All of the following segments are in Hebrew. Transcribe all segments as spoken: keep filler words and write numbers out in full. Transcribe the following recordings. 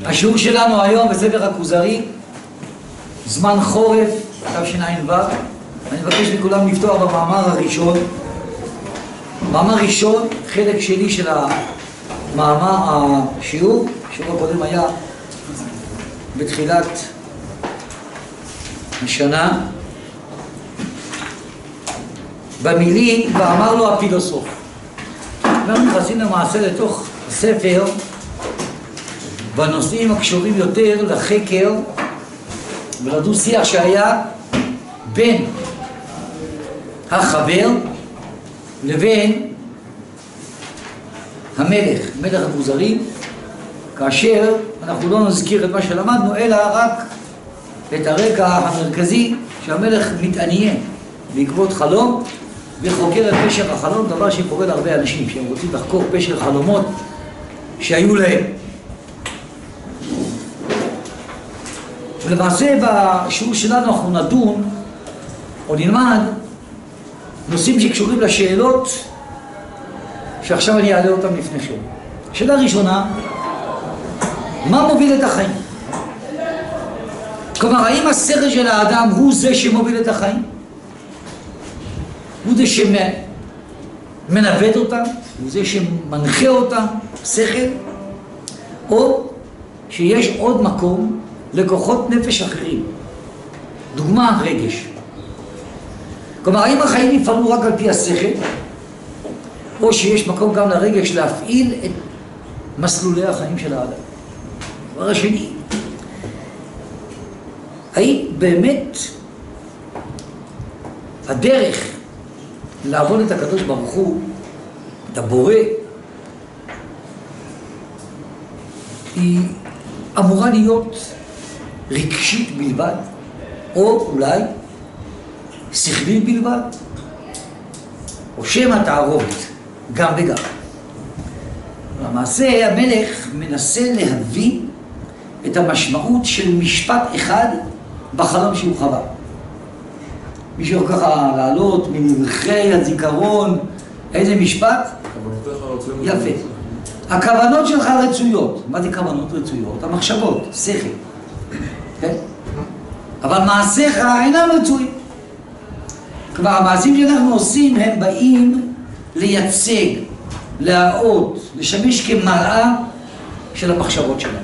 השיעור שלנו היום בספר הכוזרי, זמן חורף, תשע"ו. אני מבקש מכולם לפתוח במאמר הראשון. מאמר ראשון, חלק שני של המאמר השיעור, השיעור הקודם היה בתחילת השנה. במילים, ואמר לו הפילוסוף. אנחנו נכנסים למעשה לתוך הספר בנושאים הקשורים יותר לחקר ולדו שיח שהיה בין החבר לבין המלך, מלך הכוזרי, כאשר אנחנו לא נזכיר את מה שלמדנו, אלא רק את הרקע המרכזי שהמלך מתעניין בעקבות חלום וחוקר את פשר החלום, דבר שקורה להרבה אנשים שהם רוצים לחקור פשר חלומות שהיו להם. ולמעשה בשיעור שלנו אנחנו נדון או נלמד נושאים שקשורים לשאלות שעכשיו אני אעלה אותם לפניכם. השאלה הראשונה, מה מוביל את החיים? כלומר, האם השכל של האדם הוא זה שמוביל את החיים? הוא זה שמנווט אותם? הוא זה שמנחה אותם? שכל? או שיש עוד מקום לכוחות נפש אחרים? דוגמה, רגש. כלומר, האם החיים יפעלו רק על פי השכל? או שיש מקום גם לרגש להפעיל את מסלולי החיים של האדם? דבר השני, האם באמת הדרך לעבוד את הקדוש ברוך הוא, את הבורא, היא אמורה להיות רגשית בלבד, או אולי שכלית בלבד, או שמא תערובת, גם וגם. למעשה המלך מנסה להבין את המשמעות של משפט אחד בחלום שהוא חווה. מישהו ככה לעלות ממלכי הזיכרון, איזה משפט? יפה. הכוונות שלך רצויות. מה זה כוונות רצויות? המחשבות, שכל. כן? אבל מעשיך אינם רצויים. כבר המעשים שאנחנו עושים הם באים לייצג, להראות, לשמש כמראה של המחשבות שלנו.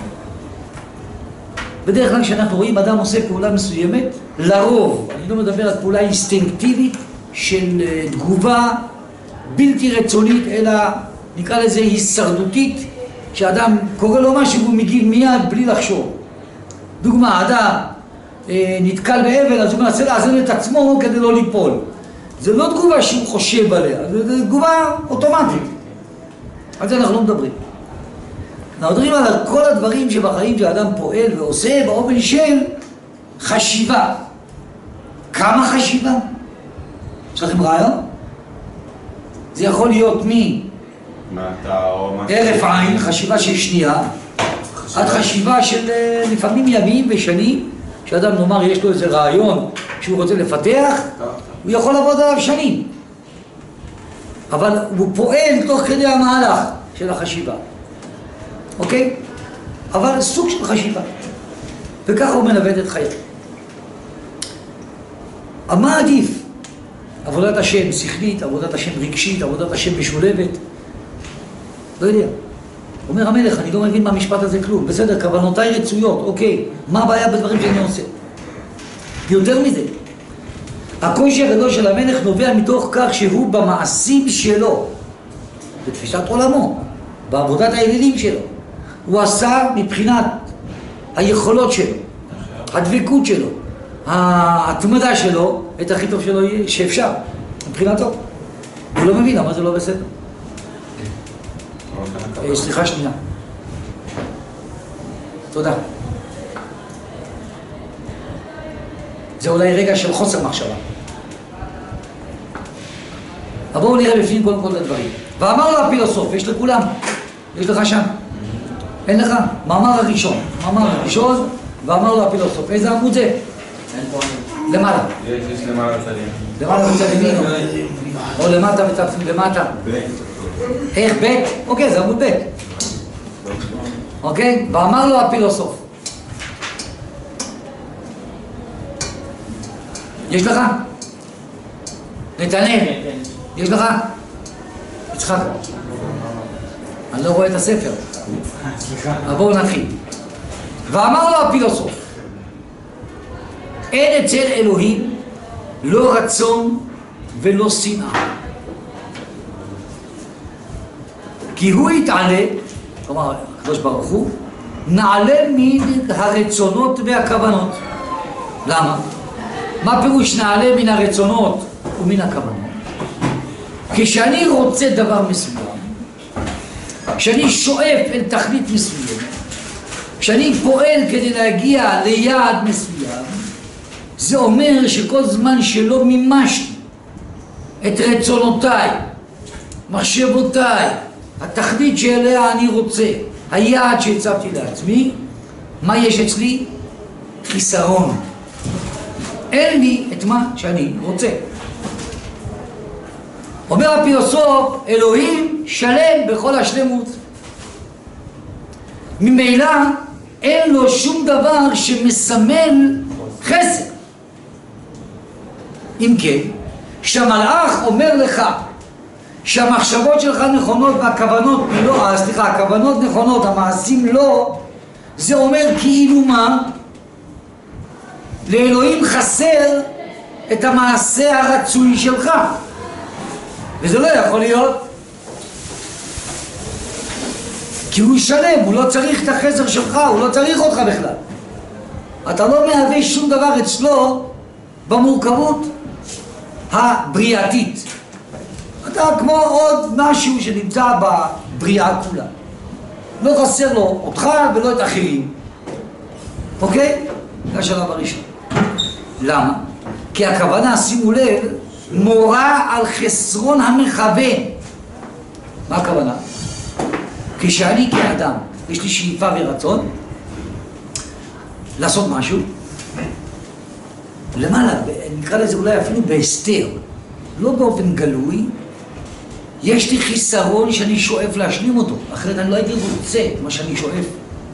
בדרך כלל כשאנחנו רואים אדם עושה פעולה מסוימת, לרוב, אני לא מדבר על פעולה אינסטינקטיבית של תגובה בלתי רצונית, אלא נקרא לזה הישרדותית, שאדם קורא לו משהו והוא מגיב מיד בלי לחשוב. דוגמה, אדם אה, נתקל באבל, אז הוא מנסה לאזן את עצמו כדי לא ליפול. זה לא תגובה שהוא חושב עליה, זה תגובה אוטומטית. על זה אנחנו לא מדברים. אנחנו מדברים על כל הדברים שבחיים שהאדם פועל ועושה באופן של חשיבה. כמה חשיבה? יש לכם רעיון? זה יכול להיות מהרף עין, חשיבה של שנייה, עד חשיבה של לפעמים ימים ושנים, שאדם נאמר יש לו איזה רעיון שהוא רוצה לפתח, הוא יכול לעבוד עליו שנים. אבל הוא פועל תוך כדי המהלך של החשיבה. אוקיי? אבל סוג של חשיבה. וככה הוא מנווט את חייו. מה עדיף? עבודת השם שכלית, עבודת השם רגשית, עבודת השם משולבת? לא יודע. אומר המלך, אני לא מבין מהמשפט הזה כלום. בסדר, כוונותיי רצויות, אוקיי. מה הבעיה בדברים שאני עושה? יותר מזה. הקושי הגדול של המלך נובע מתוך כך שהוא במעשים שלו, בתפיסת עולמו, בעבודת האלילים שלו. הוא עשה מבחינת היכולות שלו, הדבקות שלו, ההתמדה שלו, את הכי טוב שלו שאפשר, מבחינתו. הוא לא מבין, אבל זה לא בסדר. סליחה שנייה. תודה. זה אולי רגע של חוסר מחשבה. אבל בואו נראה בפנים קודם כל את הדברים. ואמר לו הפילוסוף, יש לכולם, יש לך שם? אין לך? מאמר הראשון, מאמר הראשון, ואמר לו הפילוסוף, איזה עמוד זה? אין פה עמוד. למעלה. יש למעלה בצדים. למעלה בצדים, או למטה בצדים, למטה. איך? ב'? אוקיי, זה עמוד ב'. אוקיי? ואמר לו הפילוסוף, יש לך? נתנאל, יש לך? יצחק, אני לא רואה את הספר. אבל בואו נתחיל. ואמר לו הפילוסוף, אין אצל אלוהים לא רצון ולא שנאה, כי הוא יתעלה, כלומר הקדוש ברוך הוא, נעלה מן הרצונות והכוונות. למה? מה פירוש נעלה מן הרצונות ומן הכוונות? כשאני רוצה דבר מסוים, כשאני שואף אל תכלית מסוימת, כשאני פועל כדי להגיע ליעד מסוים, זה אומר שכל זמן שלא מימשתי את רצונותיי, מחשבותיי, התכלית שאליה אני רוצה, היעד שהצבתי לעצמי, מה יש אצלי? חיסרון. אין לי את מה שאני רוצה. אומר הפילוסוף, אלוהים שלם בכל השלמות. ממילא אין לו שום דבר שמסמל חסר. אם כן, כשהמלאך אומר לך שהמחשבות שלך נכונות והכוונות לא, סליחה, הכוונות נכונות, המעשים לא, זה אומר כאילו מה? לאלוהים חסר את המעשה הרצוי שלך, וזה לא יכול להיות, כי הוא שלם, הוא לא צריך את החסר שלך, הוא לא צריך אותך בכלל. אתה לא מהווה שום דבר אצלו במורכבות הבריאתית. אתה כמו עוד משהו שנמצא בבריאה כולה. לא חסר לו אותך ולא את אחרים. אוקיי? זה השלב הראשון. למה? כי הכוונה, שימו לב, מורה על חסרון המכוון. מה הכוונה? כשאני כאדם, יש לי שאיפה ורצון לעשות משהו, למעלה, נקרא לזה אולי אפילו בהסתר, לא באופן גלוי, יש לי חיסרון שאני שואף להשלים אותו, אחרת אני לא הייתי רוצה את מה שאני שואף.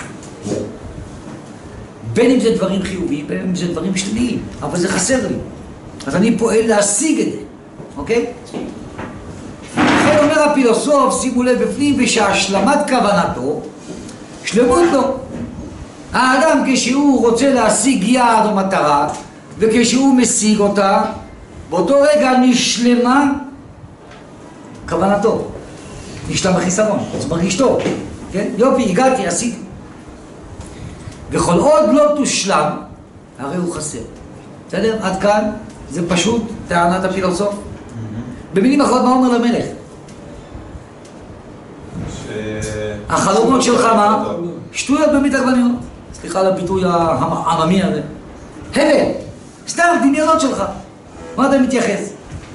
בין אם זה דברים חיוביים, בין אם זה דברים שליליים, אבל זה חסר לי. אז אני פועל להשיג את זה, אוקיי? לכן אומר הפילוסוף, שימו לב בפנים, ושהשלמת כוונתו, שלמות לו. האדם כשהוא רוצה להשיג יעד או מטרה, וכשהוא משיג אותה, באותו רגע נשלמה כוונתו. נשלם בחיסרון, אז מרגיש טוב, כן? יופי, הגעתי, עשיתי. וכל עוד לא תושלם, הרי הוא חסר. בסדר? עד כאן זה פשוט טענת הפילוסוף. במילים אחרות, מה אומר למלך? החלומות שלך מה? שטויות במית עגבניות. סליחה על הביטוי העממי הזה. הבל, סתם דמיונות שלך. מה אתה מתייחס?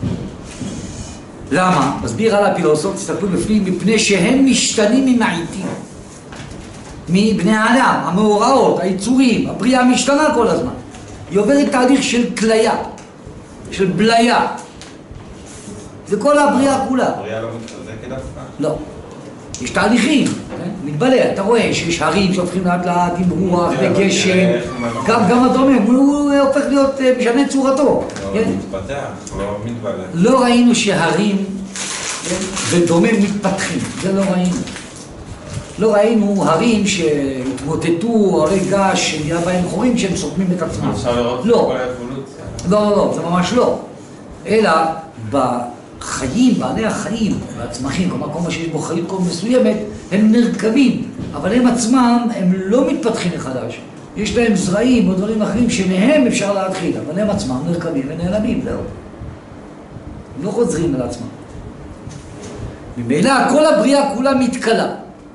למה? מסביר על הפילוסוף, תסתכלו בפנים, מפני שהם משתנים ממעיטים. מבני האדם, המאורעות, היצורים, הבריאה משתנה כל הזמן. היא עוברת תהליך של כליה, של בליה. זה כל הבריאה כולה. הבריאה לא מתחזקת דווקא? לא. יש תהליכים, מתבלע, אתה רואה שיש הרים שהופכים לאט לאט עם רוח וגשם, גם הדומם, הוא הופך להיות משנה צורתו. לא מתפתח, לא מתבלע. לא ראינו שהרים ודומם מתפתחים, זה לא ראינו. לא ראינו הרים שהתמוטטו, הרי געש שנהיה בהם חורים שהם סותמים את עצמם. אפשר לראות את כל האבולוציה. לא, לא, לא, זה ממש לא. אלא בחיים, בעלי החיים, והצמחים, כלומר כל מה שיש בו חיים כל מסוימת, הם נרקבים, אבל הם עצמם, הם לא מתפתחים מחדש. יש להם זרעים או דברים אחרים שמהם אפשר להתחיל, אבל הם עצמם נרקבים ונעלמים, זהו. הם לא חוזרים על עצמם. ממילא כל הבריאה כולה מתקלה.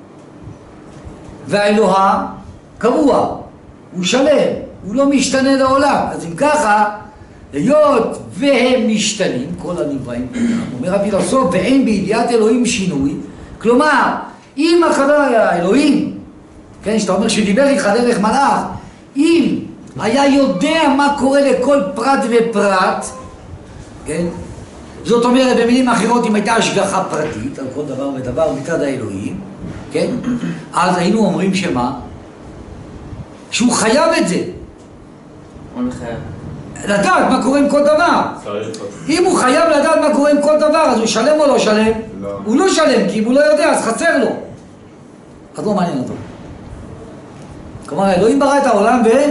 והאלוה קבוע, הוא שלם, הוא לא משתנה לעולם. אז אם ככה, היות והם משתנים, כל הנבראים, אומר הפילוסוף, ואין בידיעת אלוהים שינוי, כלומר, אם הכוונה היה אלוהים, כן, שאתה אומר שדיבר איתך דרך מלאך, אם היה יודע מה קורה לכל פרט ופרט, כן, זאת אומרת, במילים אחרות, אם הייתה השגחה פרטית על כל דבר ודבר מצד האלוהים, כן? אז היינו אומרים שמה? שהוא חייב את זה. הוא מחייב. לדעת מה קורה עם כל דבר. אם הוא חייב לדעת מה קורה עם כל דבר, אז הוא שלם או לא שלם? לא. הוא לא שלם, כי אם הוא לא יודע, אז חסר לו. אז לא מעניין אותו. כלומר, אלוהים ברא את העולם ו...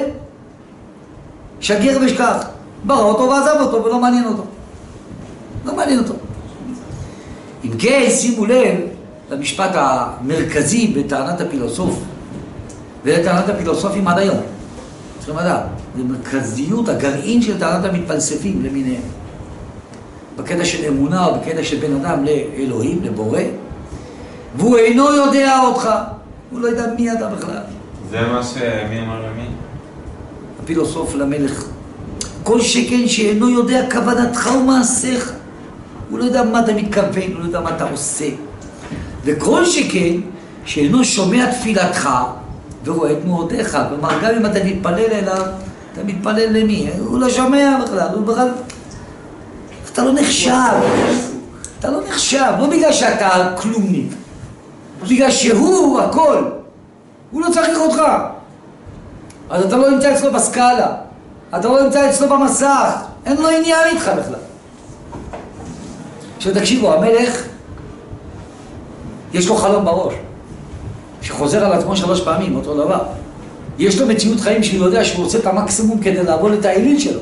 שגר ושכח. ברא אותו ועזב אותו ולא מעניין אותו. לא מעניין אותו. אם כן, שימו לב למשפט המרכזי בטענת הפילוסוף, ולטענת הפילוסופים עד היום. צריכים לדעת, זה מרכזיות, הגרעין של טענת המתפלספים למיניהם. בקטע של אמונה או בקטע של בן אדם לאלוהים, לבורא, והוא אינו יודע אותך. הוא לא יודע מי אתה בכלל. זה מה שמי אמר למי? הפילוסוף למלך. כל שכן שאינו יודע כוונתך ומעשיך. הוא לא יודע מה אתה מתכוון, הוא לא יודע מה אתה עושה. וכל שכן שאינו שומע תפילתך ורואה את מאודיך. כלומר, גם אם אתה מתפלל אליו, אתה מתפלל למי? הוא לא שומע בכלל, הוא בכלל... אתה לא נחשב. אתה לא נחשב, לא בגלל שאתה כלומניק. בגלל שהוא הכל. הוא לא צריך אותך. אז אתה לא נמצא אצלו בסקאלה. אתה לא נמצא אצלו במסך. אין לו עניין איתך בכלל. עכשיו תקשיבו, המלך, יש לו חלום בראש, שחוזר על עצמו שלוש פעמים, אותו דבר. יש לו מציאות חיים שהוא יודע שהוא עושה את המקסימום כדי לעבוד את האליל שלו.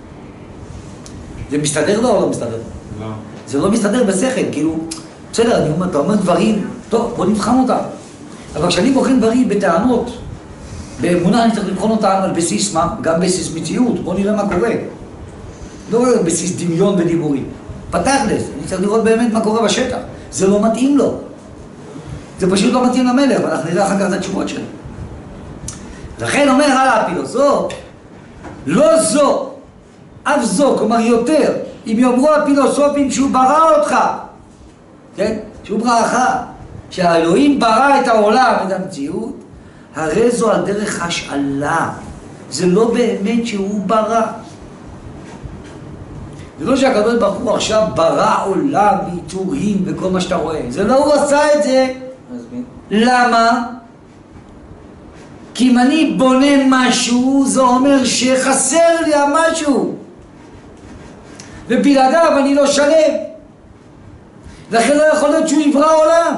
זה מסתדר לו או לא מסתדר? לא. זה לא מסתדר בשכל, כאילו, בסדר, אני אומר, אתה אומר דברים, טוב, בוא נבחן אותם. אבל כשאני בוחן דברים בטענות, באמונה אני צריך לבחון אותם על בסיס מה? גם בסיס מציאות, בוא נראה מה קורה. לא רק בסיס דמיון ודיבורים. פתח לזה, אני צריך לראות באמת מה קורה בשטח. זה לא מתאים לו. זה פשוט לא מתאים למלך, ואנחנו נראה אחר כך את התשובות שלו. לכן אומר הלאה הפילוסוף, לא זו, אף זו, כלומר יותר, אם יאמרו הפילוסופים שהוא ברא אותך, כן? שהוא בראך, שהאלוהים ברא את העולם, את המציאות, הרי זו על דרך השאלה. זה לא באמת שהוא ברא. זה לא שהקדוש ברוך הוא עכשיו ברא עולם ויצורים וכל מה שאתה רואה. זה לא הוא עשה את זה. למה? כי אם אני בונה משהו, זה אומר שחסר לי המשהו. ובלעדיו אני לא שלם. לכן לא יכול להיות שהוא יברא עולם.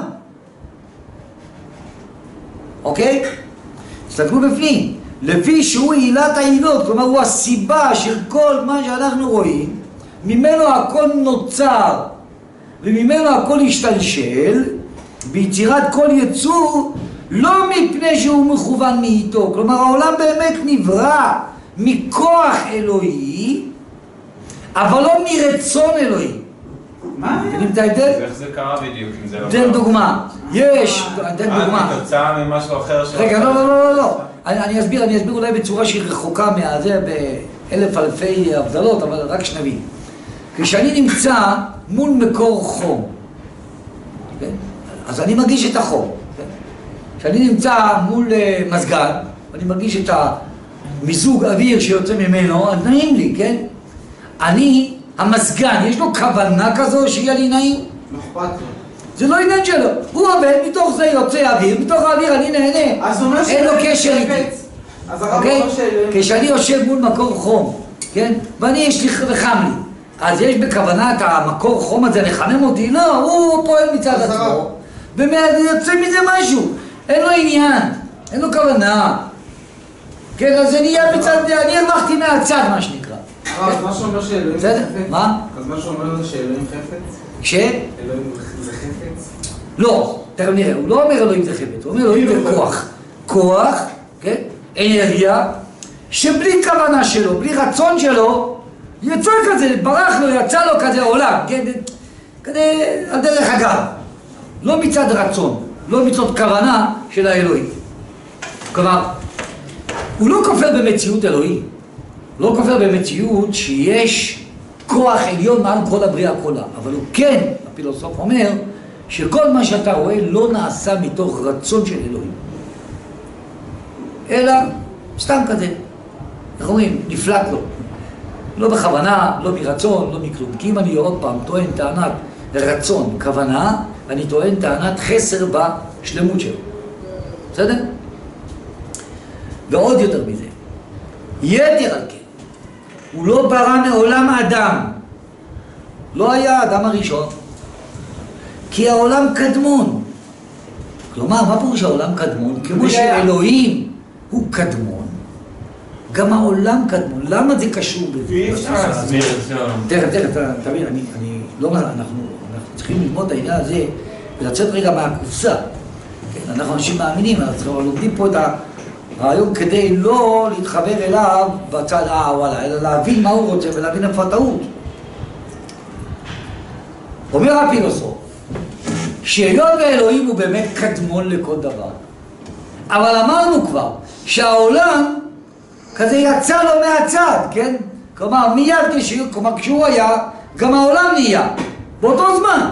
אוקיי? תסתכלו בפנים. לפי שהוא עילת העילות, כלומר הוא הסיבה של כל מה שאנחנו רואים, ממנו הכל נוצר וממנו הכל השתלשל ביצירת כל יצור, לא מפני שהוא מכוון מאיתו. כלומר העולם באמת נברא מכוח אלוהי, אבל לא מרצון אלוהי. מה? אתם יודעים את ההבדל? איך זה קרה בדיוק אם זה לא... תן דוגמה. יש, תן דוגמה. אה, מתוצאה ממשהו אחר של... רגע, לא, לא, לא, לא. אני אסביר, אני אסביר אולי בצורה שהיא רחוקה מהזה באלף אלפי הבדלות, אבל רק שנבין. כשאני נמצא מול מקור חום, כן? אז אני מרגיש את החום. כן? כשאני נמצא מול uh, מזגן, אני מרגיש את המיזוג אוויר שיוצא ממנו, אז נעים לי, כן? אני, המזגן, יש לו כוונה כזו שיהיה לי נעים? לא אכפת לו. זה לא עניין שלו. הוא עובד, מתוך זה יוצא אוויר, מתוך האוויר אני נהנה. אין לו קשר איתי. אז הרב אוקיי? אומר שאלוהים... כשאני יושב מול מקור חום, כן? ואני יש לי וחם לי. אז יש בכוונת המקור חום הזה לחמם אותי? לא, הוא פועל מצד עצמו. ויוצא מזה משהו. אין לו עניין, אין לו כוונה. כן, אז זה נהיה מצד, אני הלכתי מהצד, מה שנקרא. אז מה שאומר שאלוהים בסדר? זה חפץ? מה? אז מה שאומר זה שאלוהים חפץ? ש? אלוהים זה חפץ? לא, תכף נראה, הוא לא אומר אלוהים זה חפץ, הוא אומר אלוהים זה כוח. כוח, כן? אנרגיה, שבלי כוונה שלו, בלי רצון שלו, יצא כזה, ברח לו, יצא לו כזה עולם, כן? כדי, על דרך אגב. לא מצד רצון, לא מצד כוונה של האלוהים. כלומר, הוא לא כופר במציאות אלוהים. לא כופר במציאות שיש כוח עליון מעל כל הבריאה כולה. אבל הוא כן, הפילוסוף אומר, שכל מה שאתה רואה לא נעשה מתוך רצון של אלוהים. אלא סתם כזה. איך אומרים? נפלט לו. לא בכוונה, לא מרצון, לא מכלום. כי אם אני עוד פעם טוען טענת רצון, כוונה, אני טוען טענת חסר שלמות שלו. בסדר? ועוד יותר מזה, יתר על כן, הוא לא ברא מעולם אדם. לא היה האדם הראשון, כי העולם קדמון. כלומר, מה פירוש העולם קדמון? כמו שאלוהים הוא קדמון, גם העולם קדמון. למה זה קשור בזה? אי אפשר להסביר את זה. תכף, תכף, תבין, אני, אני לא, אנחנו, אנחנו צריכים ללמוד את העניין הזה ולצאת רגע מהקופסה. כן, אנחנו אנשים מאמינים, אנחנו לומדים פה את הרעיון כדי לא להתחבר אליו בצד הוואלה, אלא להבין מה הוא רוצה ולהבין איפה הטעות. אומר הפילוסוף, שהיות ואלוהים הוא באמת קדמון לכל דבר, אבל אמרנו כבר שהעולם כזה יצא לו מהצד, כן? כלומר, מיד כשהוא, כלומר, כשהוא היה, גם העולם נהיה, באותו זמן.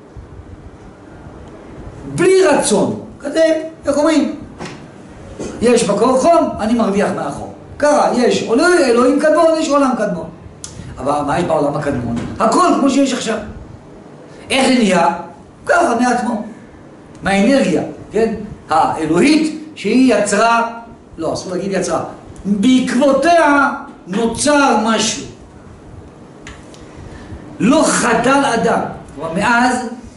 בלי רצון, כזה, איך אומרים? יש מקור חום, אני מרוויח מהחום. ככה, יש אלוהים קדמון, יש עולם קדמון. אבל מה יש בעולם הקדמון? הכל כמו שיש עכשיו. איך זה נהיה? ככה, מעצמו. מהאנרגיה, כן? האלוהית שהיא יצרה, לא, אסור להגיד יצרה, בעקבותיה נוצר משהו. לא חדל אדם. כלומר, מאז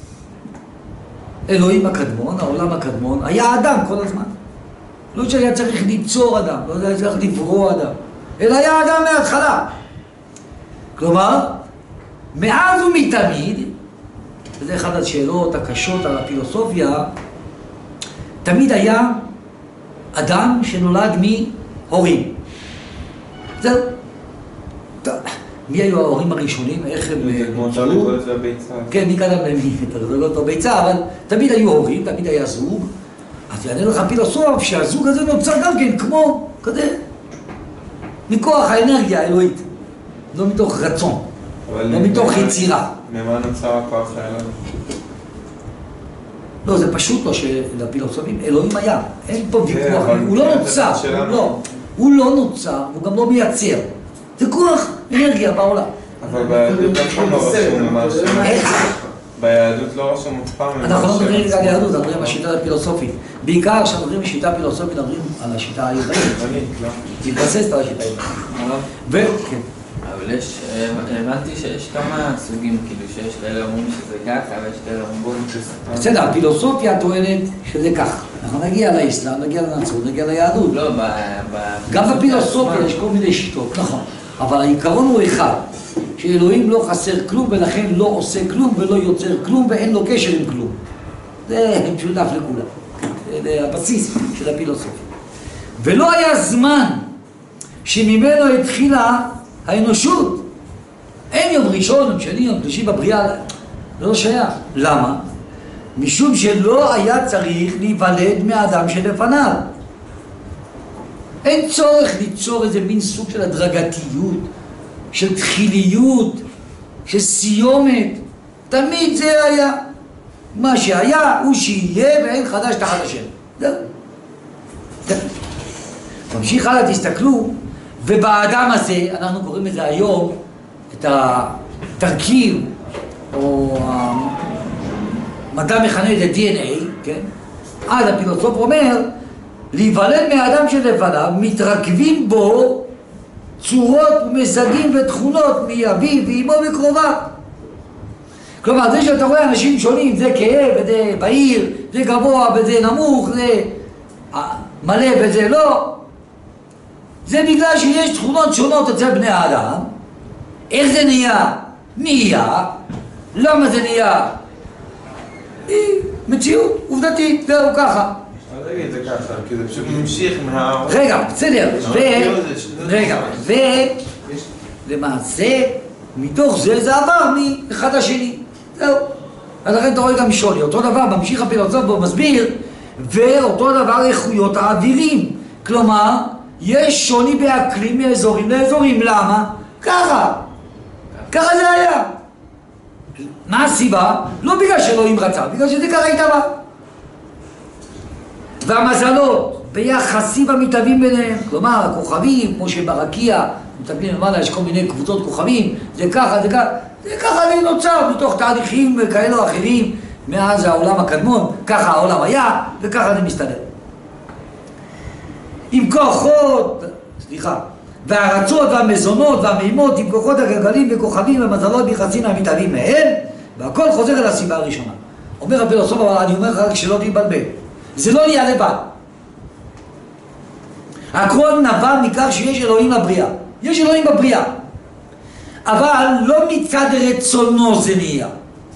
אלוהים הקדמון, העולם הקדמון, היה אדם כל הזמן. לא שהיה צריך ליצור אדם, לא היה צריך לברוא אדם, אלא היה אדם מההתחלה. כלומר, מאז ומתמיד, וזה אחת השאלות הקשות על הפילוסופיה, תמיד היה אדם שנולד מהורים. זהו. מי היו ההורים הראשונים? איך הם... כמו תרנגולת והביצה. כן, מי קדם למי? תרנגולת או ביצה, אבל תמיד היו הורים, תמיד היה זוג. אז יענה לך פילוסוף שהזוג הזה נוצר גם כן כמו, כזה, מכוח האנרגיה האלוהית. לא מתוך רצון, לא מתוך יצירה. ממה נוצר הכוח האלוהי? לא, זה פשוט לא שלפילוסופים, אלוהים היה. אין פה ויכוח, הוא לא נוצר, הוא לא נוצר, הוא גם לא מייצר. זה כוח אנרגיה בעולם. אבל ביהדות אף פעם לא רשום משהו. ביהדות לא רשום אף פעם. אנחנו לא מדברים על יהדות, אנחנו מדברים על השיטה הפילוסופית. בעיקר כשאנחנו מדברים על שיטה הפילוסופית, אנחנו מדברים על השיטה היהודית. מתבססת על השיטה היהודית. אבל יש, הבנתי שיש כמה סוגים, כאילו שיש כאלה אומרים שזה ככה, ויש כאלה אומרים שזה... בסדר, הפילוסופיה טוענת שזה כך. אנחנו נגיע לאסלאם, נגיע לנצרות, נגיע ליהדות. לא, ב... גם בפילוסופיה יש כל מיני שיטות, נכון. אבל העיקרון הוא אחד, שאלוהים לא חסר כלום ולכן לא עושה כלום ולא יוצר כלום ואין לו קשר עם כלום. זה משותף לכולם. זה הבסיס של הפילוסופיה. ולא היה זמן שממנו התחילה האנושות. אין יום ראשון, יום שני, יום שלישי בבריאה, זה לא שייך. למה? משום שלא היה צריך להיוולד מהאדם שלפניו. אין צורך ליצור איזה מין סוג של הדרגתיות, של תחיליות, של סיומת. תמיד זה היה. מה שהיה הוא שיהיה ואין חדש תחת השם. זהו. תמשיך הלאה, תסתכלו, ובאדם הזה, אנחנו קוראים לזה היום, את התרכיב, או המדע מכנה את זה די אן איי, כן? אז הפילוסוף אומר, להיוולד מהאדם שלפניו, מתרכבים בו צורות ומזגים ותכונות מאביו ואמו וקרובה. כלומר, זה שאתה רואה אנשים שונים, זה כאב וזה בהיר, זה גבוה וזה נמוך, זה מלא וזה לא, זה בגלל שיש תכונות שונות אצל בני האדם. איך זה נהיה? נהיה. למה זה נהיה? מציאות, עובדתית, זהו ככה. אל תגיד זה ככה, כי זה פשוט ממשיך מה... רגע, בסדר, ו... רגע, ולמעשה, מתוך זה זה עבר מאחד השני. זהו. אז לכן אתה רואה גם שוני. אותו דבר, ממשיך הפילוסוף בו מסביר, ואותו דבר איכויות האווירים. כלומר, יש שוני באקלים מאזורים לאזורים. למה? ככה. ככה זה היה. מה הסיבה? לא בגלל שאלוהים רצה, בגלל שזה ככה התאבע. והמזלות ביחסים המתאבים ביניהם, כלומר הכוכבים, כמו שברקיע מטפלים למעלה, יש כל מיני קבוצות כוכבים, זה ככה, זה ככה, זה ככה זה נוצר מתוך תהליכים כאלה או אחרים, מאז העולם הקדמון, ככה העולם היה, וככה זה מסתדר. עם כוחות, סליחה, והארצות והמזונות והמימות, עם כוחות הגלגלים וכוכבים ומזלות ביחסים המתהווים מהם, והכל חוזר אל הסיבה הראשונה. אומר הפילוסוף, אבל אני אומר לך רק שלא תתבלבל. זה לא נהיה לבד. הכל נבע מכך שיש אלוהים לבריאה. יש אלוהים בבריאה. אבל לא מצד רצונו זה נהיה.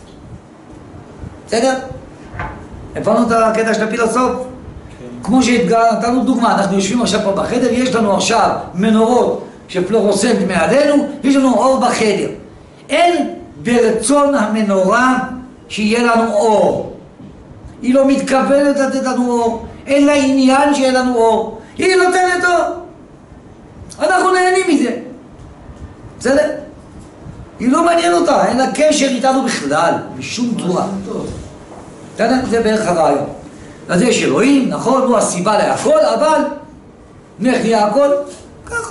בסדר? הבנו את הקטע של הפילוסוף? כמו שנתנו דוגמה, אנחנו יושבים עכשיו פה בחדר, יש לנו עכשיו מנורות שפלורוסנט מעלינו, יש לנו אור בחדר. אין ברצון המנורה שיהיה לנו אור. היא לא מתכוונת לתת לנו אור, אין לה עניין שיהיה לנו אור. היא נותנת אור. אנחנו נהנים מזה. בסדר? היא לא מעניין אותה, אין לה קשר איתנו בכלל, בשום צורה. זה בערך הרעיון. אז יש אלוהים, נכון, הוא הסיבה להכל, אבל איך נהיה הכל? ככה.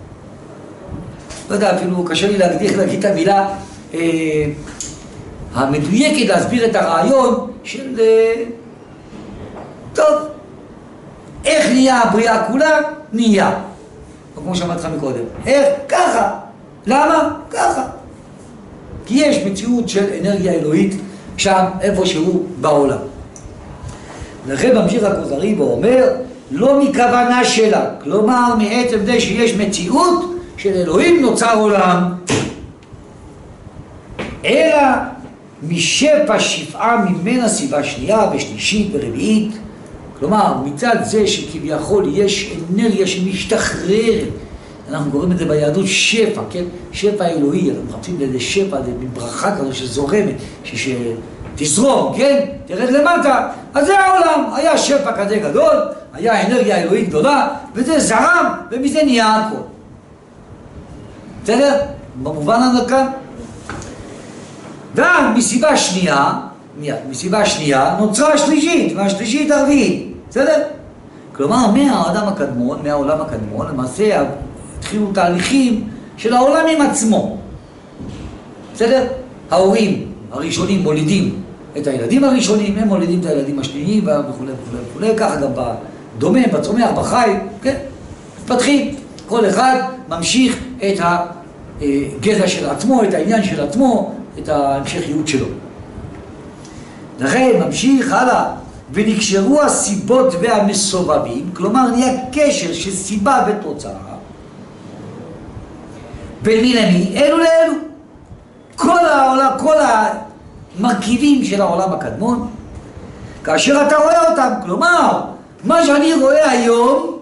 לא יודע, אפילו קשה לי להגדיר, להגיד את המילה אה, המדויקת להסביר את הרעיון של אה, טוב, איך נהיה הבריאה כולה? נהיה. כמו שאמרתי לך מקודם. איך? ככה. למה? ככה. כי יש מציאות של אנרגיה אלוהית שם איפשהו בעולם. לכן ממשיך הכוזרי ואומר, לא מכוונה שלה, כלומר מעצם זה שיש מציאות של אלוהים נוצר עולם, אלא משפע שפעה ממנה סיבה שנייה ושלישית ורביעית, כלומר מצד זה שכביכול יש אנרגיה שמשתחררת, אנחנו קוראים את זה ביהדות שפע, כן? שפע אלוהי, אנחנו מחפשים לזה שפע, זה מברכה כזו שזורמת, ש... תזרום, כן? תרד למטה, אז זה העולם, היה שפע כזה גדול, היה אנרגיה אלוהית גדולה, וזה זרם, ומזה נהיה הכל. בסדר? במובן הנקה. ומסיבה שנייה, מסיבה שנייה, נוצרה השלישית, והשלישית הרביעית. בסדר? כלומר, מהאדם הקדמון, מהעולם הקדמון, למעשה התחילו תהליכים של העולם עם עצמו. בסדר? ההורים הראשונים מולידים את הילדים הראשונים, הם מולידים את הילדים השניים וכו' וכו' וכו', ככה גם בדומם, בצומח, בחי, כן? מתפתחים, כל אחד ממשיך את הגזע של עצמו, את העניין של עצמו, את ההמשכיות שלו. לכן ממשיך הלאה, ונקשרו הסיבות והמסובבים, כלומר נהיה קשר של סיבה ותוצאה, בין מי למי, אלו לאלו. כל העולם, כל המרכיבים של העולם הקדמון, כאשר אתה רואה אותם, כלומר, מה שאני רואה היום,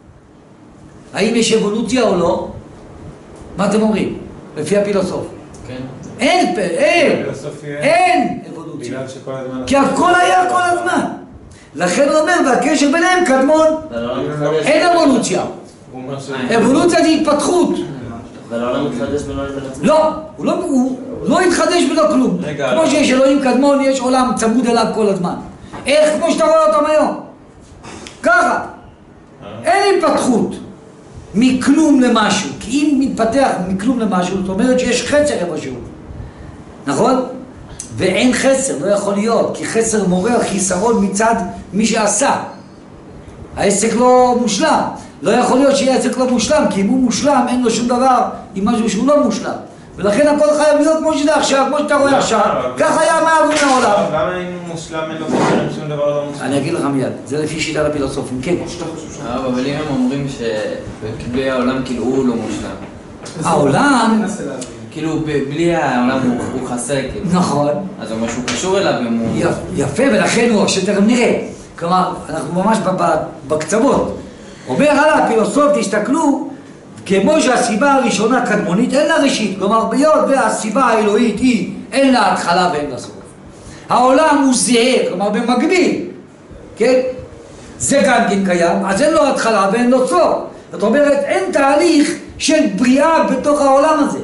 האם יש אבולוציה או לא? מה אתם אומרים? לפי הפילוסוף. כן. אין, אין, אין אבולוציה. כי הכל היה כל הזמן. לכן הוא אומר, והקשר ביניהם קדמון, אין אבולוציה. אבולוציה זה התפתחות. אבל העולם מתחדש בנו לבין עצמו? לא, הוא לא, הוא לא התחדש בלא כלום. כמו שיש אלוהים קדמון, יש עולם צמוד אליו כל הזמן. איך? כמו שאתה רואה אותם היום. ככה. אין התפתחות מכלום למשהו. כי אם מתפתח מכלום למשהו, זאת אומרת שיש חסר איפשהו. נכון? ואין חסר, לא יכול להיות. כי חסר מורה חיסרון מצד מי שעשה. העסק לא מושלם. לא יכול להיות שיהיה עסק לא מושלם, כי אם הוא מושלם, אין לו שום דבר עם משהו שהוא לא מושלם. ולכן הכל חייב להיות כמו שזה עכשיו, כמו שאתה רואה עכשיו. ככה היה מערבים העולם. למה אם הוא מושלם, אין לו חסר עם שום דבר לא מושלם? אני אגיד לך מיד, זה לפי שיטת הפילוסופים, כן. אבל אם הם אומרים שבלי העולם כאילו הוא לא מושלם. העולם... כאילו בלי העולם הוא חסר כאילו. נכון. אז הוא משהו קשור אליו אם הוא... יפה, ולכן הוא, שתכף נראה. כלומר, אנחנו ממש בקצוות. אומר הלאה, הפילוסוף, תסתכלו, כמו שהסיבה הראשונה קדמונית, אין לה ראשית. כלומר, ביות והסיבה האלוהית היא, אין לה התחלה ואין לה סוף. העולם הוא זהה, כלומר, במקביל, כן? זה גם כן קיים, אז אין לו התחלה ואין לו סוף. זאת אומרת, אין תהליך של בריאה בתוך העולם הזה.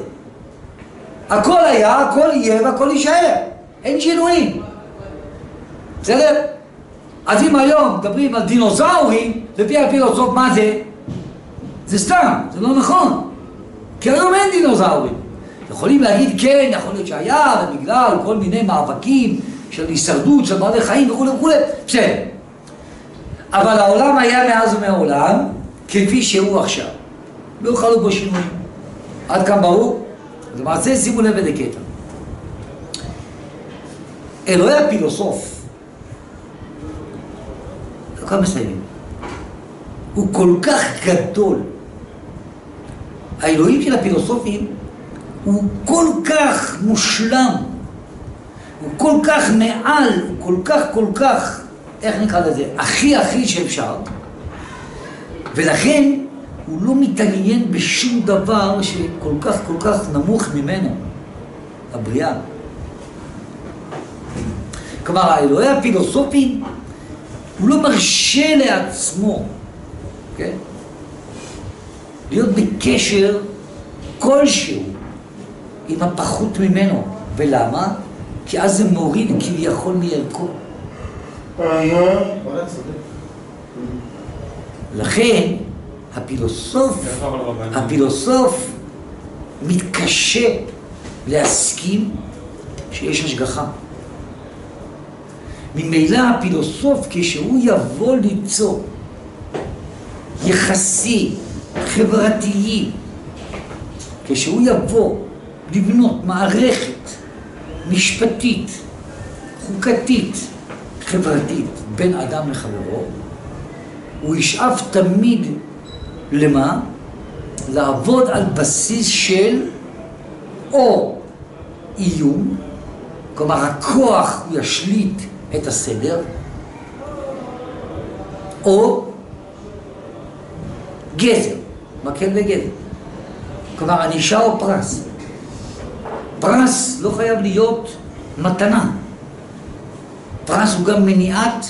הכל היה, הכל יהיה והכל יישאר. אין שינויים. בסדר? אז אם היום מדברים על דינוזאורים, לפי הפילוסוף מה זה? זה סתם, זה לא נכון. כי היום אין דינוזאורים. יכולים להגיד כן, יכול להיות שהיה, ובגלל כל מיני מאבקים של הישרדות, של בעלי חיים וכו' וכו', בסדר. אבל העולם היה מאז ומעולם כפי שהוא עכשיו. לא חלו בו שינויים. עד כאן ברור? אז למעשה שימו לב איזה קטע. אלוהי הפילוסוף, לא כאן מסיימים, הוא כל כך גדול. האלוהים של הפילוסופים הוא כל כך מושלם, הוא כל כך מעל, הוא כל כך כל כך, איך נקרא לזה, הכי הכי שאפשר, ולכן הוא לא מתעניין בשום דבר שכל כך כל כך נמוך ממנו, הבריאה. כלומר, האלוהי הפילוסופים, הוא לא מרשה לעצמו, כן? להיות בקשר כלשהו עם הפחות ממנו. ולמה? כי אז זה מוריד כביכול מערכו. לכן הפילוסוף, הפילוסוף מתקשה להסכים שיש השגחה. ממילא הפילוסוף, כשהוא יבוא ליצור יחסים חברתיים, כשהוא יבוא לבנות מערכת משפטית, חוקתית, חברתית, בין אדם לחברו, הוא ישאף תמיד למה? לעבוד על בסיס של או איום, כלומר הכוח הוא ישליט את הסדר, או גזר, מקל וגזר. כלומר ענישה או פרס. פרס לא חייב להיות מתנה. פרס הוא גם מניעת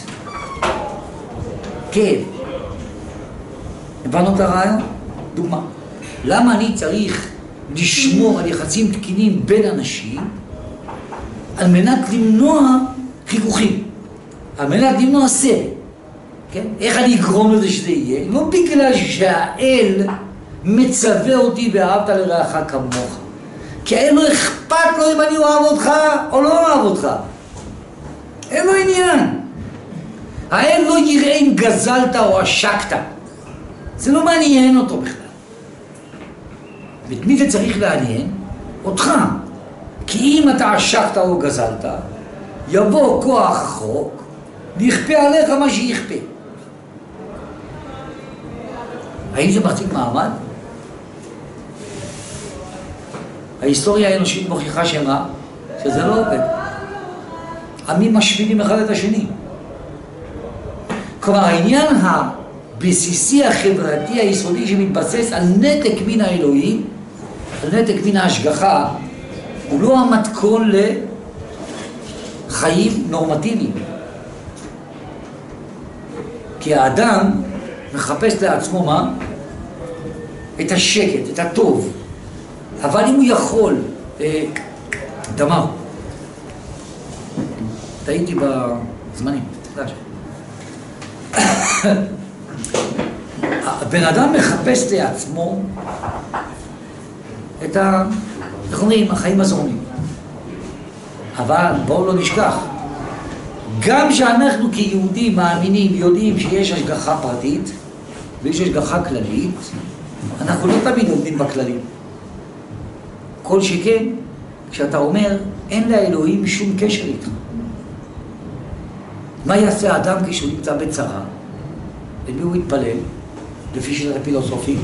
כאב. הבנו את הרעיון? דוגמה. למה אני צריך לשמור על יחסים תקינים בין אנשים? על מנת למנוע חיכוכים. על מנת למנוע סבל. כן? איך אני אגרום לזה שזה יהיה? לא בגלל שהאל מצווה אותי ואהבת לרעך כמוך. כי האל לא אכפת לו אם אני אוהב אותך או לא אוהב אותך. אין לו עניין. האל לא יראה אם גזלת או עשקת. זה לא מעניין אותו בכלל. ואת מי זה צריך לעניין? אותך. כי אם אתה עשקת או גזלת, יבוא כוח החוק ויכפה עליך מה שיכפה. האם זה מחזיק מעמד? ההיסטוריה האנושית מוכיחה שמה? שזה לא עובד. עמים משפילים אחד את השני. כלומר, העניין הבסיסי החברתי היסודי שמתבסס על נתק מן האלוהים, על נתק מן ההשגחה, הוא לא המתכון לחיים נורמטיביים. כי האדם מחפש לעצמו מה? את השקט, את הטוב. אבל אם הוא יכול, אה, דמר, טעיתי בזמנים, הבן אדם מחפש לעצמו את ה... איך אומרים? החיים הזורמים. אבל בואו לא נשכח, גם שאנחנו כיהודים מאמינים, יודעים שיש השגחה פרטית ויש השגחה כללית, אנחנו לא תמיד עומדים בכללים. כל שכן, כשאתה אומר, אין לאלוהים שום קשר איתך. מה יעשה האדם כשהוא נמצא בצרה? למי הוא יתפלל? לפי של הפילוסופים.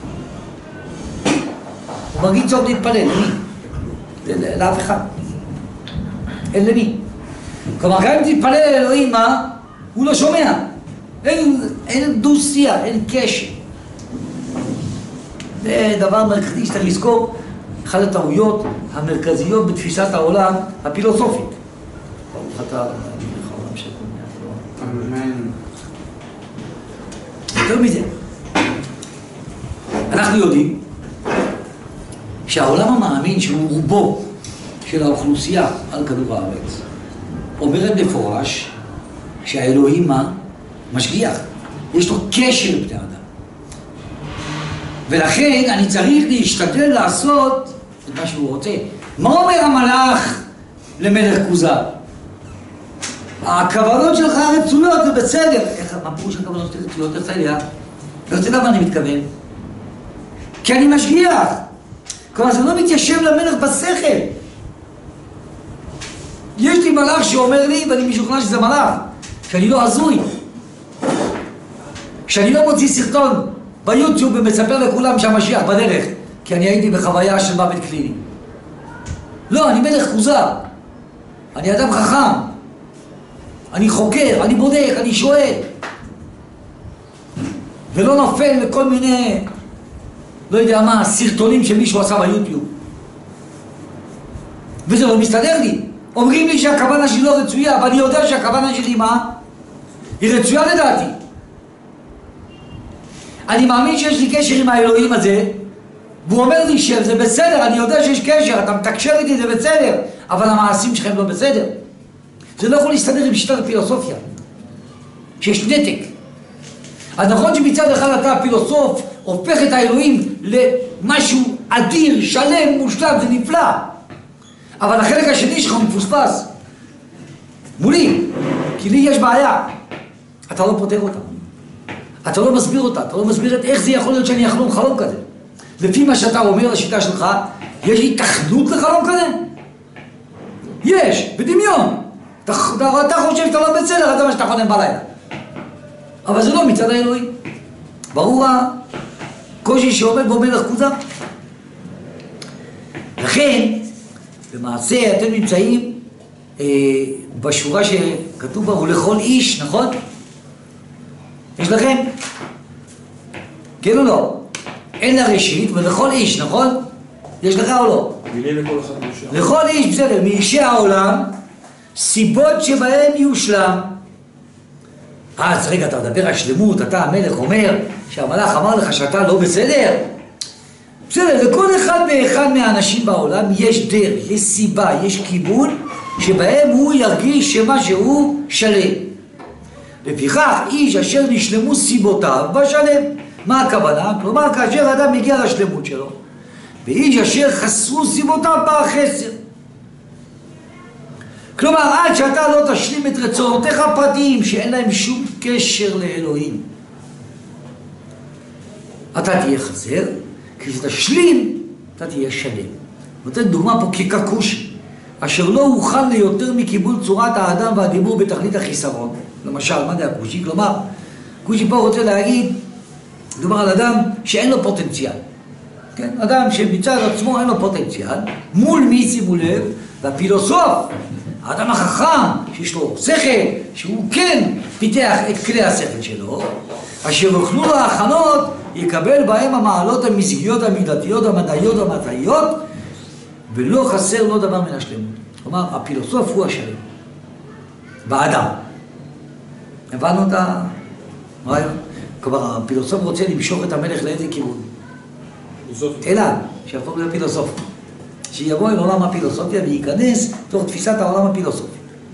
הוא מרגיש צורך להתפלל, למי? לאף אחד. אין למי. כלומר, גם אם תתפלל לאלוהים, מה? הוא לא שומע. אין, אין דו שיח, אין קשר. זה דבר מרכזי שאתה לזכור, אחת הטעויות המרכזיות בתפיסת העולם הפילוסופית. ברוך אתה, אמן. יותר מזה, אנחנו יודעים שהעולם המאמין שהוא רובו של האוכלוסייה על כדור הארץ אומרת בפורש שהאלוהים מה? משגיח. יש לו קשר לבני אדם. ולכן אני צריך להשתדל לעשות את מה שהוא רוצה. מה אומר המלאך למלך כוזר? הכוונות שלך רצויות, זה בסדר. איך, מה פירוש הכוונות רצויות? איך אתה יודע? לא יודע למה אני מתכוון. כי אני משגיח. כלומר, זה לא מתיישב למלך בשכל. יש לי מלאך שאומר לי, ואני משוכנע שזה מלאך, שאני לא הזוי. שאני לא מוציא סרטון ביוטיוב ומספר לכולם שהמשיח בדרך, כי אני הייתי בחוויה של מוות קליני. לא, אני מלך כוזר. אני אדם חכם. אני חוקר, אני בודק, אני שואל. ולא נופל לכל מיני, לא יודע מה, סרטונים שמישהו עשה ביוטיוב. וזה לא מסתדר לי. אומרים לי שהכוונה שלי לא רצויה, אבל אני יודע שהכוונה שלי מה? היא רצויה לדעתי. אני מאמין שיש לי קשר עם האלוהים הזה, והוא אומר לי שזה בסדר, אני יודע שיש קשר, אתה מתקשר איתי, זה בסדר, אבל המעשים שלכם לא בסדר. זה לא יכול להסתדר עם שיטת הפילוסופיה, שיש נתק. אז נכון שמצד אחד אתה הפילוסוף, הופך את האלוהים למשהו אדיר, שלם, מושלם, זה נפלא. אבל החלק השני שלך מפוספס. מולי, כי לי יש בעיה. אתה לא פותר אותה. אתה לא מסביר אותה, אתה לא מסביר את איך זה יכול להיות שאני אחלום חלום כזה. לפי מה שאתה אומר לשיטה שלך, יש לי תחנות לחלום כזה? יש, בדמיון. אתה, אתה, אתה חושב שאתה לא בסדר, זה מה שאתה חולם בלילה. אבל זה לא מצד האלוהים. ברור הקושי שעומד בו מלך כוזר. לכן, למעשה אתם נמצאים אה, בשורה שכתוב בה, ולכל איש, נכון? יש לכם? כן או לא? אין לה ראשית, ולכל איש, נכון? יש לך או לא? מילי לכל אחד מושע. לכל איש, בסדר, מאישי העולם, סיבות שבהם יושלם. אז רגע, אתה מדבר על שלמות, אתה המלך אומר שהמלאך אמר לך שאתה לא בסדר? בסדר, לכל אחד ואחד מהאנשים בעולם יש דרך, יש סיבה, יש כיוון שבהם הוא ירגיש שמה שהוא שלם. לפיכך, איש אשר נשלמו סיבותיו בשלם. מה הכוונה? כלומר, כאשר האדם מגיע לשלמות שלו, ואיש אשר חסרו סיבותיו בא החסר. כלומר, עד שאתה לא תשלים את רצונותיך הפרטיים, שאין להם שום קשר לאלוהים, אתה תהיה חסר, כשתשלים, אתה תהיה שלם. נותן דוגמה פה כקקוש, אשר לא אוכל ליותר מקיבול צורת האדם והדיבור בתכלית החיסרון. למשל, מה זה הקושי? כלומר, קושי פה רוצה להגיד, דובר על אדם שאין לו פוטנציאל. כן? אדם שמצד עצמו אין לו פוטנציאל, מול מי שימו לב, והפילוסוף, האדם החכם, שיש לו שכל, שהוא כן פיתח את כלי השכל שלו, אשר יוכלו לו ההכנות, יקבל בהם המעלות המזגיות, המידתיות, המדעיות, המדעיות, ולא חסר לו דבר מן השלמות. כלומר, הפילוסוף הוא השלם. באדם. הבנו את הרעיון? כלומר, הפילוסוף רוצה למשוך את המלך לאיזה כיוון? אליו, שיהפוך להיות פילוסוף. שיבוא אל עולם הפילוסופיה וייכנס תוך תפיסת העולם הפילוסופי.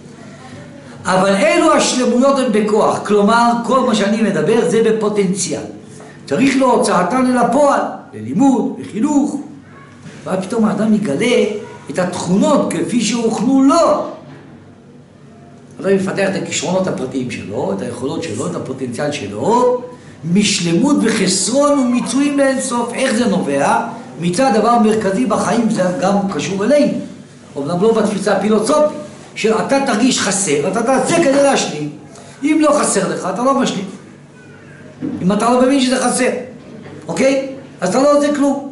אבל אלו השלמויות הן בכוח. כלומר, כל מה שאני מדבר זה בפוטנציאל. צריך לו הוצאתן אל הפועל, ללימוד, לחינוך. ואז פתאום האדם יגלה את התכונות כפי שהוכנו לו. האדם יפתח את הכישרונות הפרטיים שלו, את היכולות שלו, את הפוטנציאל שלו, משלמות וחסרון ומיצויים לאינסוף. איך זה נובע? מצד דבר מרכזי בחיים, זה גם קשור אלינו. אומנם לא בתפיסה הפילוסופית, שאתה תרגיש חסר, אתה תעשה כדי להשלים. אם לא חסר לך, אתה לא משלים. אם אתה לא מבין שזה חסר, אוקיי? אז אתה לא עושה כלום.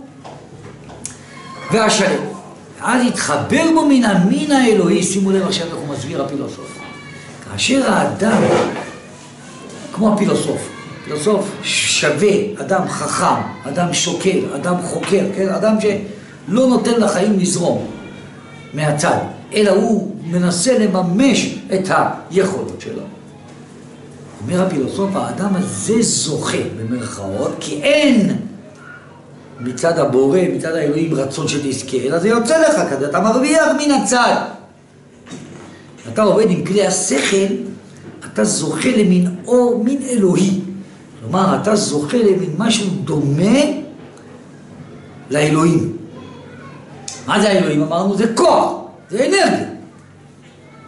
והשלם. אז יתחבר בו מן המין האלוהי, שימו לב עכשיו איך הוא מסביר הפילוסוף. כאשר האדם, כמו הפילוסוף, פילוסוף שווה, אדם חכם, אדם שוקל, אדם חוקר, כן? אדם שלא נותן לחיים לזרום מהצד, אלא הוא מנסה לממש את היכולות שלו. אומר הפילוסוף, האדם הזה זוכה במרכאות, כי אין מצד הבורא, מצד האלוהים רצון שתזכה, אלא זה יוצא לך כזה, אתה מרוויח מן הצד. אתה עובד עם כלי השכל, אתה זוכה למין אור, מין אלוהי. כלומר, אתה זוכה למין משהו דומה לאלוהים. מה זה האלוהים? אמרנו, זה כוח, זה אנרגיה.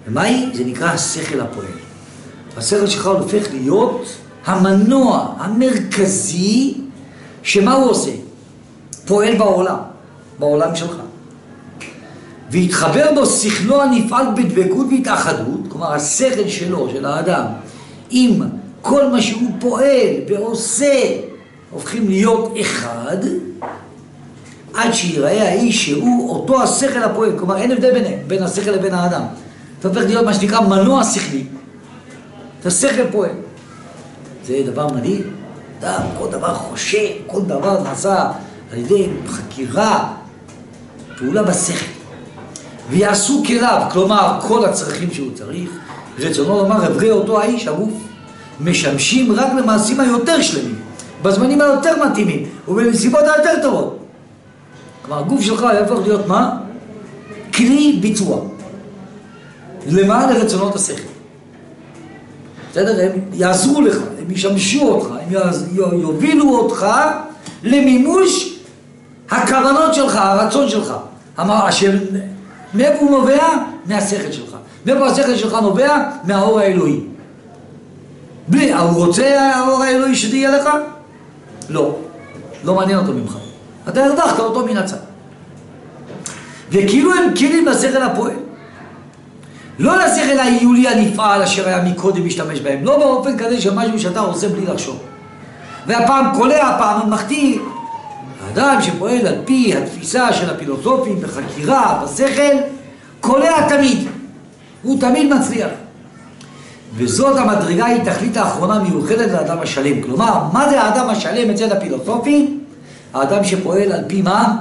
ומה היא? זה נקרא השכל הפועל. השכל שלך הופך להיות המנוע המרכזי, שמה הוא עושה? פועל בעולם, בעולם שלך. והתחבר בו שכלו הנפעל בדבקות והתאחדות, כלומר השכל שלו, של האדם, עם כל מה שהוא פועל ועושה, הופכים להיות אחד, עד שיראה האיש שהוא אותו השכל הפועל, כלומר אין הבדל ביניהם, בין השכל לבין האדם. זה הופך להיות מה שנקרא מנוע שכלי. את השכל פועל. זה דבר מדהים. אדם, כל דבר חושב, כל דבר נעשה על ידי חקירה, פעולה בשכל. ויעשו כליו, כלומר כל הצרכים שהוא צריך, רצונו לומר, אברי אותו האיש, הגוף, משמשים רק למעשים היותר שלמים, בזמנים היותר מתאימים, ובנסיבות היותר טובות. כלומר, הגוף שלך יהפוך להיות מה? כלי ביצוע. למה? לרצונות השכל. בסדר? הם יעזרו לך, הם ישמשו אותך, הם יובילו אותך למימוש הכוונות שלך, הרצון שלך. אשר, מאיפה הוא נובע? מהשכל שלך. מאיפה השכל שלך נובע? מהאור האלוהי. בלי, הוא רוצה האור האלוהי שזה יהיה לך? לא. לא מעניין אותו ממך. אתה הרווחת אותו מן הצד. וכאילו הם כלים לשכל הפועל. לא לשכל העיולי הנפעל אשר היה מקודם משתמש בהם. לא באופן כזה שמשהו שאתה עושה בלי לחשוב. והפעם קולע, הפעם מחטיא. האדם שפועל על פי התפיסה של הפילוסופים בחקירה, בשכל, קולע תמיד. הוא תמיד מצליח. וזאת המדרגה היא תכלית האחרונה מיוחדת לאדם השלם. כלומר, מה זה האדם השלם אצל הפילוסופים? האדם שפועל על פי מה?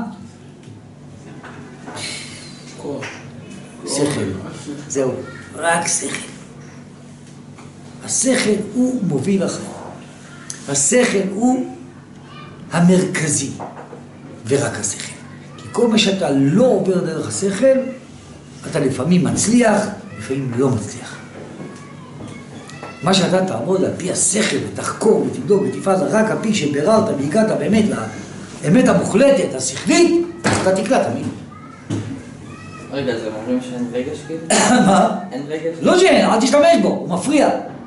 שכל. זהו, רק שכל. השכל הוא מוביל החיים. השכל הוא המרכזי, ורק השכל. כי כל מה שאתה לא עובר דרך השכל, אתה לפעמים מצליח, לפעמים לא מצליח. מה שאתה תעמוד על פי השכל ותחקור ותבדוק ותפעל רק על פי שביררת והגעת באמת לאמת המוחלטת, השכלית, אתה תקלע תמיד. רגע, אז הם אומרים שאין רגש כאילו? מה? אין רגש? לא שאין, אל תשתמש בו, הוא מפריע.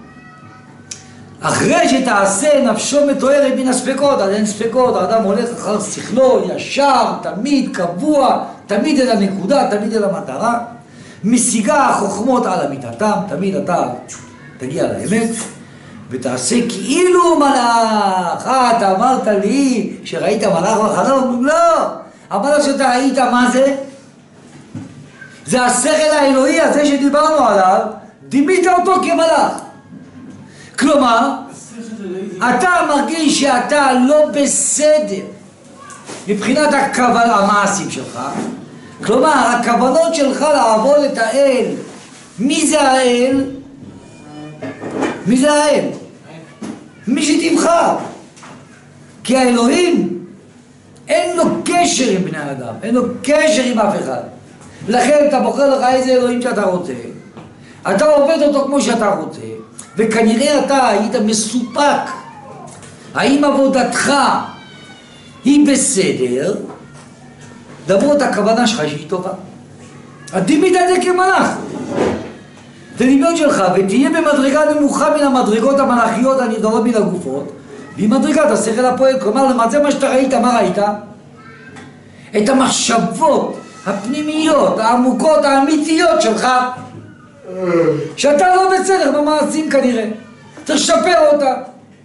אחרי שתעשה נפשו מתוארת מן הספקות, אז אין ספקות, האדם הולך אחר שכלו, ישר, תמיד קבוע, תמיד אל הנקודה, תמיד אל המטרה, משיגה החוכמות על אמיתתם, תמיד אתה תגיע לאמת, ותעשה כאילו מלאך. אה, אתה אמרת לי שראית מלאך בחלום? לא! המלאך שאתה ראית מה זה? זה השכל האלוהי הזה שדיברנו עליו, דימית אותו כמלאך. כלומר, אתה מרגיש שאתה לא בסדר מבחינת הכוונה, המעשים שלך. כלומר, הכוונות שלך לעבוד את האל. מי זה האל? מי זה האל? מי שתבחר. כי האלוהים אין לו קשר עם בני האדם, אין לו קשר עם אף אחד. לכן אתה בוחר לך איזה אלוהים שאתה רוצה, אתה עובד אותו כמו שאתה רוצה, וכנראה אתה היית מסופק. האם עבודתך היא בסדר? למרות הכוונה שלך שהיא טובה. דימית את זה כמלאך. תדמיון שלך ותהיה במדרגה נמוכה מן המדרגות המלאכיות הנדרות מן הגופות, והיא מדרגת השכל הפועל. כלומר, למעשה מה שאתה ראית, מה ראית? את המחשבות הפנימיות, העמוקות, האמיתיות שלך, שאתה לא בסדר במעשים כנראה, צריך לשפר אותה.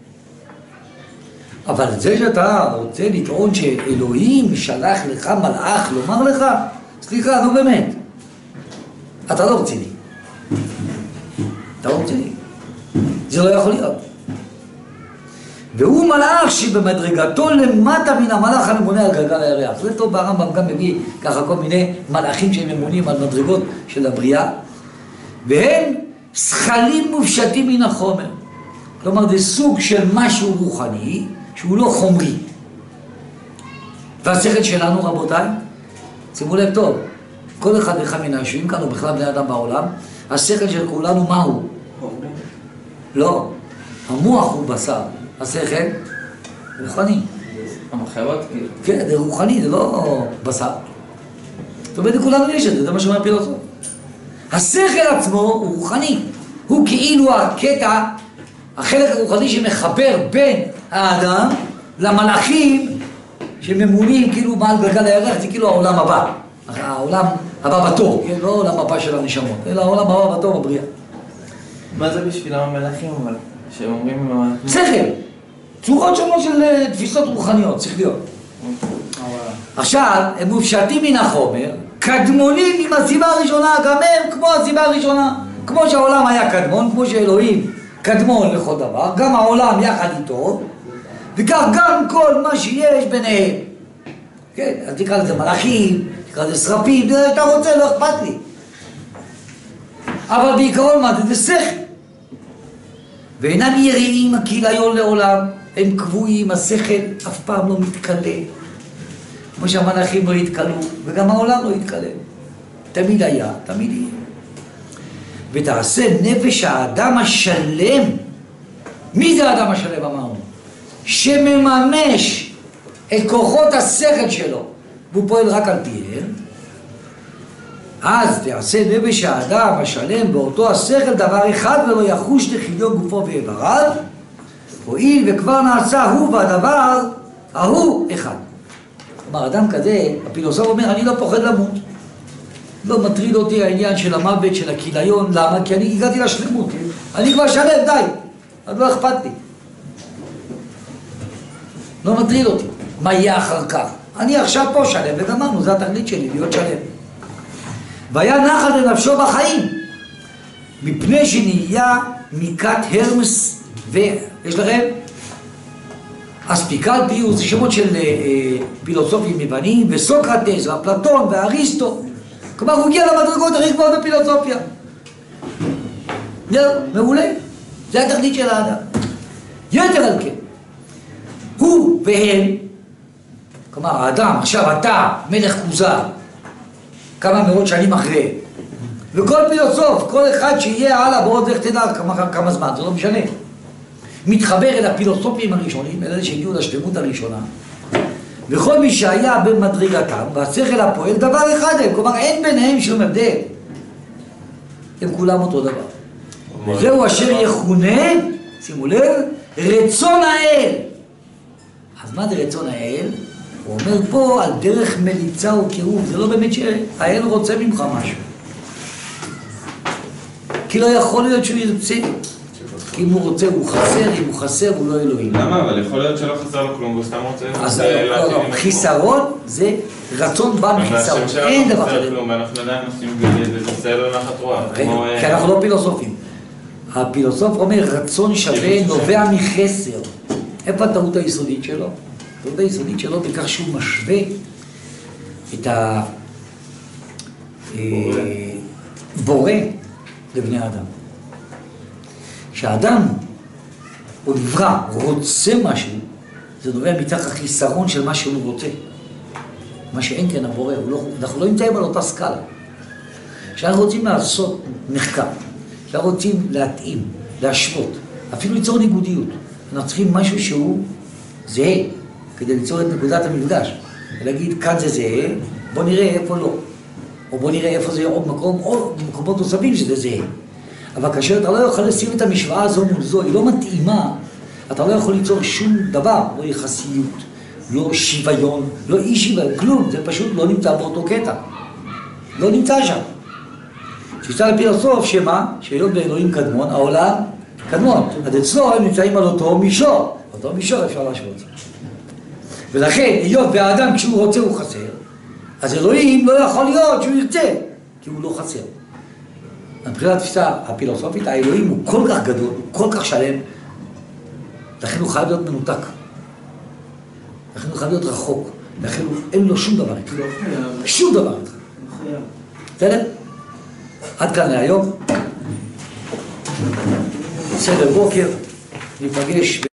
אבל זה שאתה רוצה לטעון שאלוהים שלח לך מלאך לומר לך, סליחה, נו באמת, אתה לא רציני. אתה לא רציני. זה לא יכול להיות. והוא מלאך שבמדרגתו למטה מן המלאך הממונה על גלגל הירח. זה טוב, הרמב"ם גם מביא ככה כל מיני מלאכים שהם ממונים על מדרגות של הבריאה, והם שכלים מופשטים מן החומר. כלומר, זה סוג של משהו רוחני שהוא לא חומרי. והשכל שלנו, רבותיי, שימו לב טוב, כל אחד ואחד מן היושבים כאן, או בכלל בני אדם בעולם, השכל של כולנו מהו? לא, המוח הוא בשר, השכל רוחני. המחשבות כאילו? כן, זה רוחני, זה לא בשר. זאת אומרת, לכולנו יש את זה, זה מה שאומר פילוסוף. השכל עצמו הוא רוחני, הוא כאילו הקטע, החלק הרוחני שמחבר בין האדם למלאכים שממונים כאילו מעל גלגל הירח, זה כאילו העולם הבא, העולם הבא בתור, כן? לא העולם הבא של הנשמות, אלא העולם הבא בתור בבריאה. מה זה בשבילם המלאכים אבל? שהם אומרים... שכל, צורות שונות של תפיסות רוחניות, שכליות. עכשיו, הם מופשטים מן החומר, קדמונים עם הסיבה הראשונה, גם הם כמו הסיבה הראשונה. כמו שהעולם היה קדמון, כמו שאלוהים קדמון לכל דבר, גם העולם יחד איתו, וכך גם כל מה שיש ביניהם. כן, אז תקרא לזה מלאכים, תקרא לזה שרפים, אתה רוצה, לא אכפת לי. אבל בעיקרון מה זה? זה שכל. ואינם יראים הכיליון לעולם, הם קבועים, השכל אף פעם לא מתקלה. כמו שהמלאכים לא התקלו, וגם העולם לא התקלה. תמיד היה, תמיד יהיה. ותעשה נפש האדם השלם. מי זה האדם השלם אמרנו? שמממש את כוחות השכל שלו, והוא פועל רק על פיהם. אז תעשה נפש האדם השלם באותו השכל דבר אחד ולא יחוש לחיליון גופו ואיבריו, הואיל וכבר נעשה הוא והדבר ההוא אחד. כלומר, אדם כזה, הפילוסוף אומר, אני לא פוחד למות. לא מטריד אותי העניין של המוות, של הכיליון. למה? כי אני הגעתי לשלמות. אני כבר שלם, די. אז לא אכפת לי. לא מטריד אותי. מה יהיה אחר כך? אני עכשיו פה שלם, וגמרנו, זה התכלית שלי, להיות שלם. והיה נחת לנפשו בחיים, מפני שנהיה מכת הרמס, ויש לכם? אספיקלפיוס, זה שמות של אה, פילוסופים יוונים, וסוקרטס, ואפלטון, ואריסטו. כלומר, הוא הגיע למדרגות הכי גבוהות בפילוסופיה. זהו, מעולה. זה התכלית של האדם. יתר על כן, הוא והם, כלומר, האדם, עכשיו אתה, מלך כוזר, כמה מאות שנים אחרי, וכל פילוסוף, כל אחד שיהיה הלאה בעוד איך תדע כמה, כמה זמן, זה לא משנה. מתחבר אל הפילוסופים הראשונים, אלה שהגיעו לשלמות הראשונה, וכל מי שהיה במדרגתם, והשכל הפועל, דבר אחד הם, כלומר אין ביניהם שום הבדל. הם כולם אותו דבר. וזהו אשר יכונה, שימו לב, רצון האל. אז מה זה רצון האל? הוא אומר פה על דרך מליצה או קירוב, זה לא באמת שהאל רוצה ממך משהו. כי לא יכול להיות שהוא ירצה. כי אם הוא רוצה הוא חסר, אם הוא חסר הוא לא אלוהים. למה? אבל יכול להיות שלא חסר לו כלום, הוא סתם רוצה... אז לא, לא, חיסרון זה רצון בא מחיסרון, אין דבר כזה. אנחנו עדיין עושים וזה בסדר נחת רוח. כי אנחנו לא פילוסופים. הפילוסוף אומר רצון שווה נובע מחסר. איפה הטעות היסודית שלו? הטעות היסודית שלו בכך שהוא משווה את הבורא לבני האדם. כשאדם או נברא רוצה משהו, זה נובע מתוך החיסרון של מה שהוא רוצה. מה שאין כן הבורא, לא, אנחנו לא נמצאים על אותה סקאלה. כשאנחנו רוצים לעשות מחקר, כשאנחנו רוצים להתאים, להשוות, אפילו ליצור ניגודיות, אנחנו צריכים משהו שהוא זהה, כדי ליצור את נקודת המפגש. ולהגיד, כאן זה זהה, בוא נראה איפה לא. או בוא נראה איפה זה עוד מקום, או מקומות נוספים שזה זהה. אבל כאשר אתה לא יכול לשים את המשוואה הזו מול זו, היא לא מתאימה, אתה לא יכול ליצור שום דבר, לא יחסיות, לא שוויון, לא אי שוויון, כלום, זה פשוט לא נמצא באותו קטע. לא נמצא שם. תשאל לפילוסוף שמה, שהיות באלוהים קדמון, העולם קדמון. אז אצלו הם נמצאים על אותו מישור, אותו מישור אפשר להשוות. ולכן, היות והאדם כשהוא רוצה הוא חסר, אז אלוהים לא יכול להיות שהוא ירצה, כי הוא לא חסר. מבחינת התפיסה הפילוסופית, האלוהים הוא כל כך גדול, הוא כל כך שלם, לכן הוא חייב להיות מנותק. לכן הוא חייב להיות רחוק. לכן אין לו שום דבר איתך. שום דבר איתך. בסדר? עד כאן להיום. בסדר בוקר, ניפגש